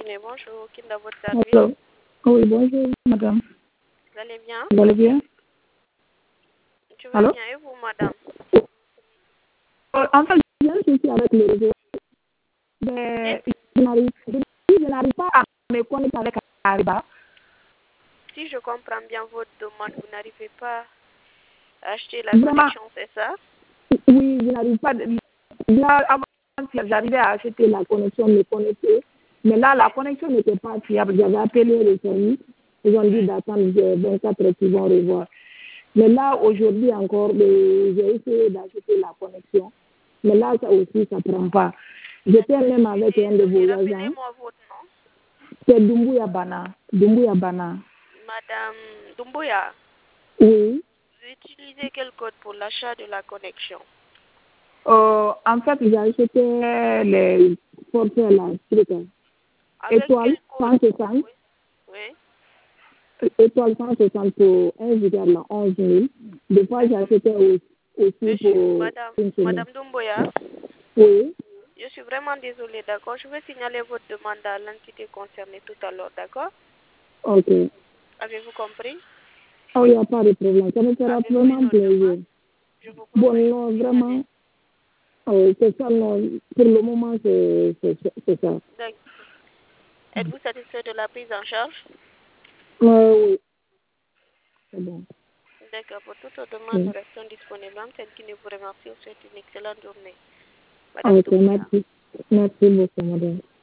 journée. Bonjour, qui est dans votre service? Allô. Oui, bonjour, madame. Vous allez bien? Vous allez bien? Je vais Allô? bien. Et vous, madame? En fait, je viens ici avec le réseau, mais je n'arrive pas à me connecter avec Ariba. Si je comprends bien votre demande, vous n'arrivez pas à acheter la Vraiment, connexion, c'est ça? oui, je n'arrive pas. Là, avant, j'arrivais à acheter la connexion, me connecter. Mais là, la connexion n'était pas fiable. J'avais appelé le service. Ils ont dit d'attendre 24 heures qu'ils vont revoir. Mais là, aujourd'hui encore, j'ai essayé d'acheter la connexion. Mais là, ça aussi, ça ne prend pas. J'étais même avec un de vos agents. Rappelez-moi votre nom. C'est Doumbouya Bana. Doumbouya Bana. Madame Doumbouya, Oui. vous utilisez quel code pour l'achat de la connexion? En fait, j'ai acheté les forfaits là, Avec étoile quel code? 160. Oui. Étoile 160 pour 1 giga là, 11 000. Des fois, j'ai acheté aussi Monsieur, pour une semaine. Madame Doumbouya, Oui. je suis vraiment désolée, d'accord? Je vais signaler votre demande à l'entité concernée tout à l'heure, d'accord? Ok. Avez-vous compris? Oh, il n'y a pas de problème. Ça me fera vraiment plaisir. Je vous Bon, promets. non, vraiment, c'est ça, non. Pour le moment, c'est ça. Êtes-vous satisfait de la prise en charge? Oui. C'est bon. D'accord. Pour toute demande, nous restons disponibles. Celle qui vous remercie, vous souhaite une excellente journée. Madame Ok, Doumbouya. merci. Merci beaucoup, madame.